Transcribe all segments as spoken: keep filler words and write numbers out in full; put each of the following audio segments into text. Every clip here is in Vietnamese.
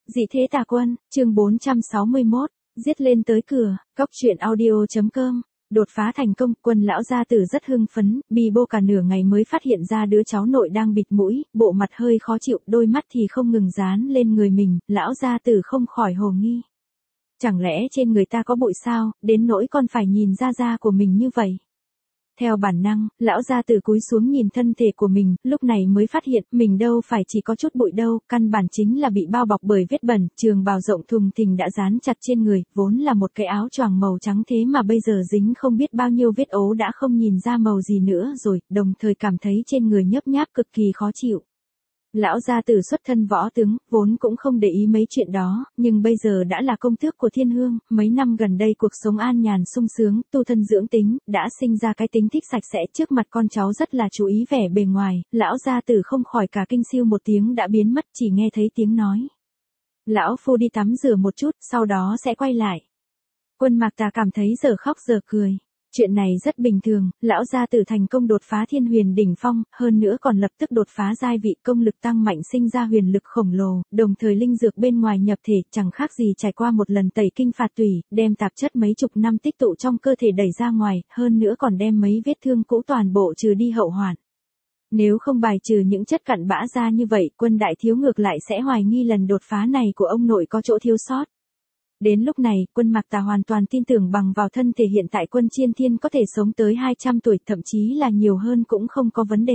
Dị thế tà quân, chương bốn trăm sáu mươi mốt, giết lên tới cửa, cóc truyện audio.com. Đột phá thành công, Quân lão gia tử rất hưng phấn, bì bô cả nửa ngày mới phát hiện ra đứa cháu nội đang bịt mũi, bộ mặt hơi khó chịu, đôi mắt thì không ngừng dán lên người mình, lão gia tử không khỏi hồ nghi. Chẳng lẽ trên người ta có bụi sao, đến nỗi con phải nhìn ra da của mình như vậy? Theo bản năng, lão gia tử cúi xuống nhìn thân thể của mình, lúc này mới phát hiện mình đâu phải chỉ có chút bụi đâu, căn bản chính là bị bao bọc bởi vết bẩn, trường bào rộng thùng thình đã dán chặt trên người, vốn là một cái áo choàng màu trắng thế mà bây giờ dính không biết bao nhiêu vết ố đã không nhìn ra màu gì nữa rồi, đồng thời cảm thấy trên người nhấp nháp cực kỳ khó chịu. Lão gia tử xuất thân võ tướng, vốn cũng không để ý mấy chuyện đó, nhưng bây giờ đã là công tước của thiên hương, mấy năm gần đây cuộc sống an nhàn sung sướng, tu thân dưỡng tính, đã sinh ra cái tính thích sạch sẽ, trước mặt con cháu rất là chú ý vẻ bề ngoài, lão gia tử không khỏi cả kinh siêu một tiếng đã biến mất, chỉ nghe thấy tiếng nói. Lão phu đi tắm rửa một chút, sau đó sẽ quay lại. Quân Mạc Tà cảm thấy giờ khóc giờ cười. Chuyện này rất bình thường, lão gia tử thành công đột phá thiên huyền đỉnh phong, hơn nữa còn lập tức đột phá giai vị, công lực tăng mạnh, sinh ra huyền lực khổng lồ, đồng thời linh dược bên ngoài nhập thể, chẳng khác gì trải qua một lần tẩy kinh phạt tủy, đem tạp chất mấy chục năm tích tụ trong cơ thể đẩy ra ngoài, hơn nữa còn đem mấy vết thương cũ toàn bộ trừ đi hậu hoạn. Nếu không bài trừ những chất cặn bã ra như vậy, Quân đại thiếu ngược lại sẽ hoài nghi lần đột phá này của ông nội có chỗ thiếu sót. Đến lúc này, Quân Mạc Tà hoàn toàn tin tưởng bằng vào thân thể hiện tại Quân Chiên Thiên có thể sống tới hai trăm tuổi, thậm chí là nhiều hơn cũng không có vấn đề.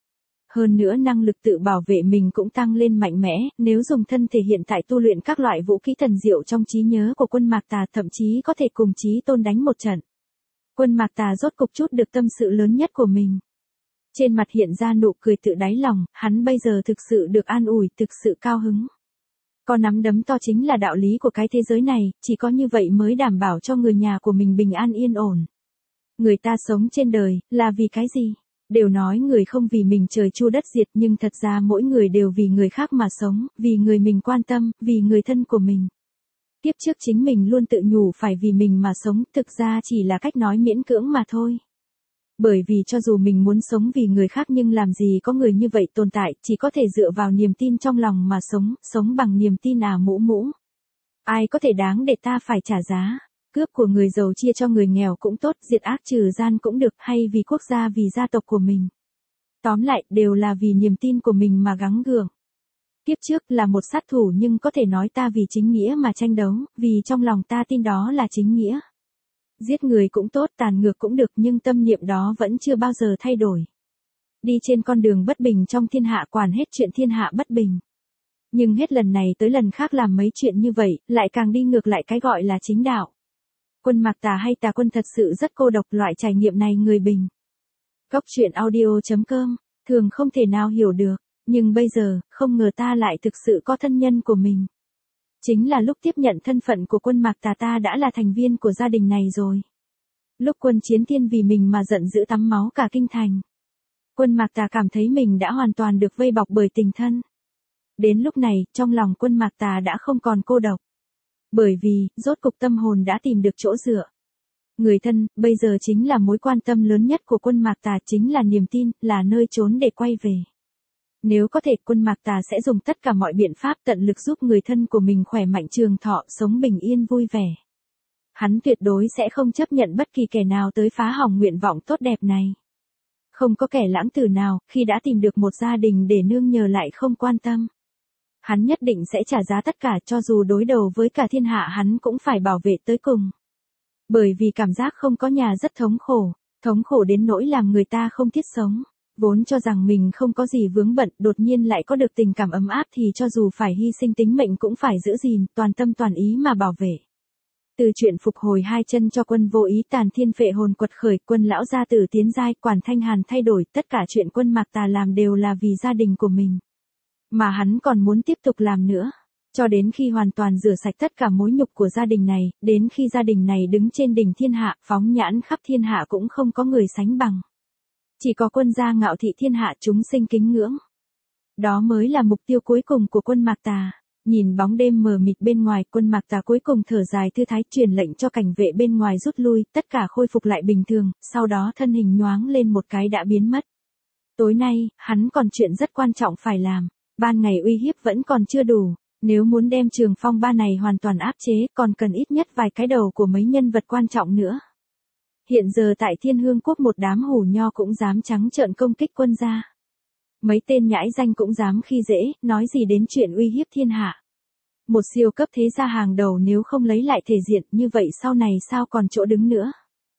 Hơn nữa năng lực tự bảo vệ mình cũng tăng lên mạnh mẽ, nếu dùng thân thể hiện tại tu luyện các loại vũ khí thần diệu trong trí nhớ của Quân Mạc Tà thậm chí có thể cùng Chí Tôn đánh một trận. Quân Mạc Tà rốt cục chút được tâm sự lớn nhất của mình. Trên mặt hiện ra nụ cười tự đáy lòng, hắn bây giờ thực sự được an ủi, thực sự cao hứng. Có nắm đấm to chính là đạo lý của cái thế giới này, chỉ có như vậy mới đảm bảo cho người nhà của mình bình an yên ổn. Người ta sống trên đời, là vì cái gì? Đều nói người không vì mình trời chu đất diệt, nhưng thật ra mỗi người đều vì người khác mà sống, vì người mình quan tâm, vì người thân của mình. Tiếp trước chính mình luôn tự nhủ phải vì mình mà sống, thực ra chỉ là cách nói miễn cưỡng mà thôi. Bởi vì cho dù mình muốn sống vì người khác nhưng làm gì có người như vậy tồn tại, chỉ có thể dựa vào niềm tin trong lòng mà sống, sống bằng niềm tin à mũ mũ. Ai có thể đáng để ta phải trả giá, cướp của người giàu chia cho người nghèo cũng tốt, diệt ác trừ gian cũng được, hay vì quốc gia vì gia tộc của mình. Tóm lại, đều là vì niềm tin của mình mà gắng gượng. Tiếp trước là một sát thủ nhưng có thể nói ta vì chính nghĩa mà tranh đấu, vì trong lòng ta tin đó là chính nghĩa. Giết người cũng tốt, tàn ngược cũng được, nhưng tâm niệm đó vẫn chưa bao giờ thay đổi. Đi trên con đường bất bình trong thiên hạ, quản hết chuyện thiên hạ bất bình. Nhưng hết lần này tới lần khác làm mấy chuyện như vậy, lại càng đi ngược lại cái gọi là chính đạo. Quân Mạc Tà hay Tà Quân thật sự rất cô độc, loại trải nghiệm này người bình. Cóc truyện audio.com, thường không thể nào hiểu được, nhưng bây giờ, không ngờ ta lại thực sự có thân nhân của mình. Chính là lúc tiếp nhận thân phận của Quân Mạc Tà ta đã là thành viên của gia đình này rồi. Lúc Quân Chiến Thiên vì mình mà giận dữ tắm máu cả kinh thành. Quân Mạc Tà cảm thấy mình đã hoàn toàn được vây bọc bởi tình thân. Đến lúc này, trong lòng Quân Mạc Tà đã không còn cô độc. Bởi vì, rốt cục tâm hồn đã tìm được chỗ dựa. Người thân, bây giờ chính là mối quan tâm lớn nhất của Quân Mạc Tà, chính là niềm tin, là nơi trốn để quay về. Nếu có thể, Quân Mạc Tà sẽ dùng tất cả mọi biện pháp tận lực giúp người thân của mình khỏe mạnh trường thọ, sống bình yên vui vẻ. Hắn tuyệt đối sẽ không chấp nhận bất kỳ kẻ nào tới phá hỏng nguyện vọng tốt đẹp này. Không có kẻ lãng tử nào, khi đã tìm được một gia đình để nương nhờ lại không quan tâm. Hắn nhất định sẽ trả giá tất cả, cho dù đối đầu với cả thiên hạ hắn cũng phải bảo vệ tới cùng. Bởi vì cảm giác không có nhà rất thống khổ, thống khổ đến nỗi làm người ta không thiết sống. Vốn cho rằng mình không có gì vướng bận, đột nhiên lại có được tình cảm ấm áp thì cho dù phải hy sinh tính mệnh cũng phải giữ gìn, toàn tâm toàn ý mà bảo vệ. Từ chuyện phục hồi hai chân cho Quân vô ý, tàn thiên phệ hồn quật khởi, Quân lão gia tử tiến giai, Quản Thanh Hàn thay đổi, tất cả chuyện Quân Mạc Tà làm đều là vì gia đình của mình. Mà hắn còn muốn tiếp tục làm nữa. Cho đến khi hoàn toàn rửa sạch tất cả mối nhục của gia đình này, đến khi gia đình này đứng trên đỉnh thiên hạ, phóng nhãn khắp thiên hạ cũng không có người sánh bằng. Chỉ có Quân gia ngạo thị thiên hạ, chúng sinh kính ngưỡng. Đó mới là mục tiêu cuối cùng của Quân Mạc Tà. Nhìn bóng đêm mờ mịt bên ngoài, Quân Mạc Tà cuối cùng thở dài thư thái, truyền lệnh cho cảnh vệ bên ngoài rút lui, tất cả khôi phục lại bình thường, sau đó thân hình nhoáng lên một cái đã biến mất. Tối nay, hắn còn chuyện rất quan trọng phải làm. Ban ngày uy hiếp vẫn còn chưa đủ. Nếu muốn đem trường phong ba này hoàn toàn áp chế, còn cần ít nhất vài cái đầu của mấy nhân vật quan trọng nữa. Hiện giờ tại Thiên Hương Quốc một đám hủ nho cũng dám trắng trợn công kích quân gia. Mấy tên nhãi danh cũng dám khi dễ, nói gì đến chuyện uy hiếp thiên hạ. Một siêu cấp thế gia hàng đầu nếu không lấy lại thể diện như vậy sau này sao còn chỗ đứng nữa.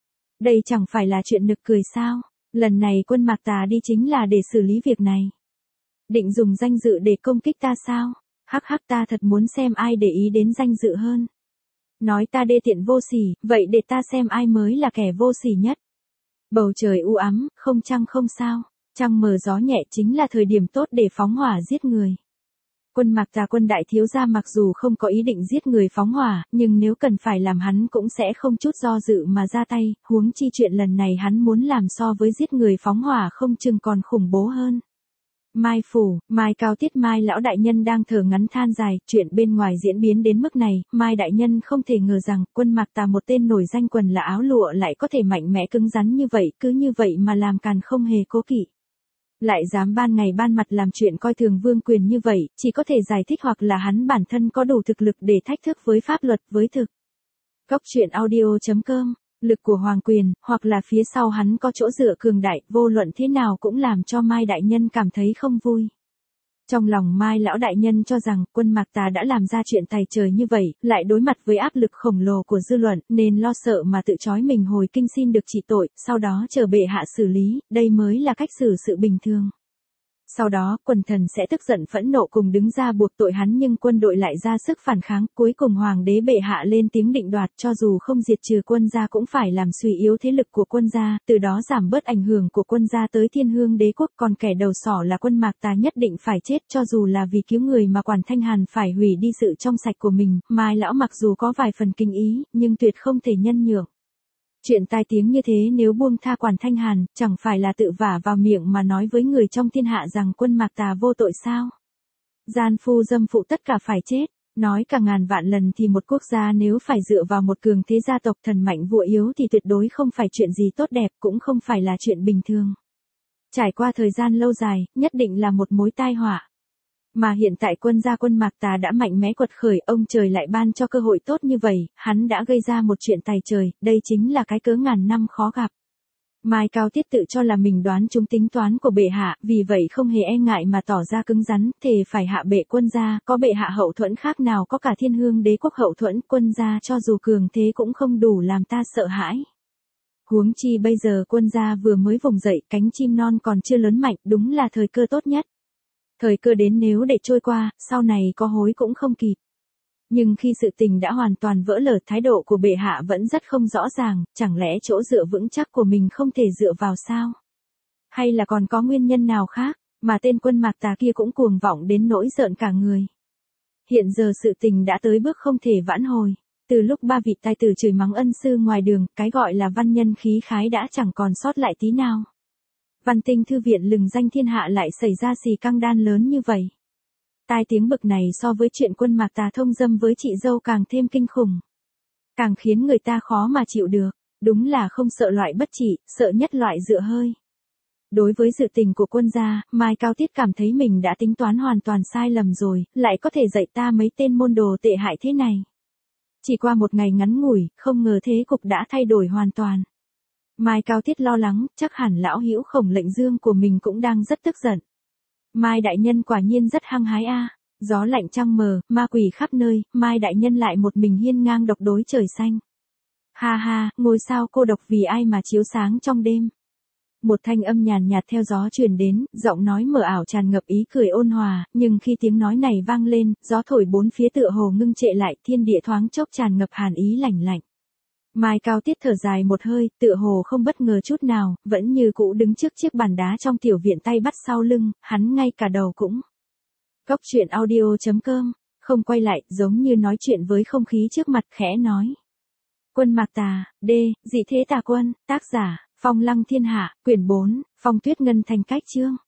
Đây chẳng phải là chuyện nực cười sao, lần này quân Mạc Tà đi chính là để xử lý việc này. Định dùng danh dự để công kích ta sao? Hắc hắc, ta thật muốn xem ai để ý đến danh dự hơn. Nói ta đê tiện vô sỉ, vậy để ta xem ai mới là kẻ vô sỉ nhất. Bầu trời u ám, không trăng không sao, trăng mờ gió nhẹ chính là thời điểm tốt để phóng hỏa giết người. Quân Mạc Tà quân đại thiếu gia mặc dù không có ý định giết người phóng hỏa, nhưng nếu cần phải làm hắn cũng sẽ không chút do dự mà ra tay, huống chi chuyện lần này hắn muốn làm so với giết người phóng hỏa không chừng còn khủng bố hơn. Mai phủ, Mai Cao Tiết Mai lão đại nhân đang thở ngắn than dài, chuyện bên ngoài diễn biến đến mức này, Mai đại nhân không thể ngờ rằng quân Mạc Tà một tên nổi danh quần là áo lụa lại có thể mạnh mẽ cứng rắn như vậy, cứ như vậy mà làm càn không hề cố kỵ. Lại dám ban ngày ban mặt làm chuyện coi thường vương quyền như vậy, chỉ có thể giải thích hoặc là hắn bản thân có đủ thực lực để thách thức với pháp luật với thực. Cốc truyện audio chấm com, lực của hoàng quyền, hoặc là phía sau hắn có chỗ dựa cường đại, vô luận thế nào cũng làm cho Mai đại nhân cảm thấy không vui. Trong lòng Mai lão đại nhân cho rằng quân Mạc Tà đã làm ra chuyện tày trời như vậy, lại đối mặt với áp lực khổng lồ của dư luận, nên lo sợ mà tự trói mình hồi kinh xin được trị tội, sau đó chờ bệ hạ xử lý, đây mới là cách xử sự bình thường. Sau đó, quần thần sẽ tức giận phẫn nộ cùng đứng ra buộc tội hắn nhưng quân đội lại ra sức phản kháng, cuối cùng hoàng đế bệ hạ lên tiếng định đoạt cho dù không diệt trừ quân gia cũng phải làm suy yếu thế lực của quân gia, từ đó giảm bớt ảnh hưởng của quân gia tới Thiên Hương đế quốc, còn kẻ đầu sỏ là quân Mạc Tà nhất định phải chết cho dù là vì cứu người mà Quản Thanh Hàn phải hủy đi sự trong sạch của mình, Mai lão mặc dù có vài phần kinh ý, nhưng tuyệt không thể nhân nhượng. Chuyện tai tiếng như thế nếu buông tha Quản Thanh Hàn, chẳng phải là tự vả vào miệng mà nói với người trong thiên hạ rằng quân Mạc Tà vô tội sao? Gian phu dâm phụ tất cả phải chết, nói cả ngàn vạn lần thì một quốc gia nếu phải dựa vào một cường thế gia tộc thần mạnh vua yếu thì tuyệt đối không phải chuyện gì tốt đẹp, cũng không phải là chuyện bình thường. Trải qua thời gian lâu dài, nhất định là một mối tai họa. Mà hiện tại quân gia quân Mạc Tà đã mạnh mẽ quật khởi, ông trời lại ban cho cơ hội tốt như vậy, hắn đã gây ra một chuyện tày trời, đây chính là cái cớ ngàn năm khó gặp. Mai Cao Tiết tự cho là mình đoán trúng tính toán của bệ hạ, vì vậy không hề e ngại mà tỏ ra cứng rắn, thề phải hạ bệ quân gia, có bệ hạ hậu thuẫn khác nào có cả Thiên Hương đế quốc hậu thuẫn, quân gia cho dù cường thế cũng không đủ làm ta sợ hãi. Huống chi bây giờ quân gia vừa mới vùng dậy, cánh chim non còn chưa lớn mạnh, đúng là thời cơ tốt nhất. Thời cơ đến nếu để trôi qua, sau này có hối cũng không kịp. Nhưng khi sự tình đã hoàn toàn vỡ lở, thái độ của bệ hạ vẫn rất không rõ ràng, chẳng lẽ chỗ dựa vững chắc của mình không thể dựa vào sao? Hay là còn có nguyên nhân nào khác, mà tên quân Mạc Tà kia cũng cuồng vọng đến nỗi rợn cả người. Hiện giờ sự tình đã tới bước không thể vãn hồi. Từ lúc ba vị tài tử chửi mắng ân sư ngoài đường, cái gọi là văn nhân khí khái đã chẳng còn sót lại tí nào. Văn Tinh thư viện lừng danh thiên hạ lại xảy ra xì căng đan lớn như vậy. Tai tiếng bực này so với chuyện quân Mạc Tà thông dâm với chị dâu càng thêm kinh khủng. Càng khiến người ta khó mà chịu được, đúng là không sợ loại bất trị, sợ nhất loại dựa hơi. Đối với sự tình của quân gia, Mai Cao Tiết cảm thấy mình đã tính toán hoàn toàn sai lầm rồi, lại có thể dạy ta mấy tên môn đồ tệ hại thế này. Chỉ qua một ngày ngắn ngủi, không ngờ thế cục đã thay đổi hoàn toàn. Mai Cao Tiết lo lắng, chắc hẳn lão hữu Khổng Lệnh Dương của mình cũng đang rất tức giận. Mai đại nhân quả nhiên rất hăng hái a, gió lạnh trăng mờ, ma quỷ khắp nơi, Mai đại nhân lại một mình hiên ngang độc đối trời xanh. Ha ha, ngôi sao cô độc vì ai mà chiếu sáng trong đêm. Một thanh âm nhàn nhạt theo gió truyền đến, giọng nói mờ ảo tràn ngập ý cười ôn hòa, nhưng khi tiếng nói này vang lên, gió thổi bốn phía tựa hồ ngưng trệ lại, thiên địa thoáng chốc tràn ngập hàn ý lạnh lạnh. Mai Cao Tiết thở dài một hơi, tựa hồ không bất ngờ chút nào, vẫn như cũ đứng trước chiếc bàn đá trong tiểu viện tay bắt sau lưng, hắn ngay cả đầu cũng. Cốc truyện audio chấm com, không quay lại, giống như nói chuyện với không khí trước mặt, khẽ nói. Quân Mạc Tà, D, dị thế tà quân, tác giả, Phong Lăng Thiên Hạ, quyển bốn, Phong Tuyết Ngân Thành cách chương.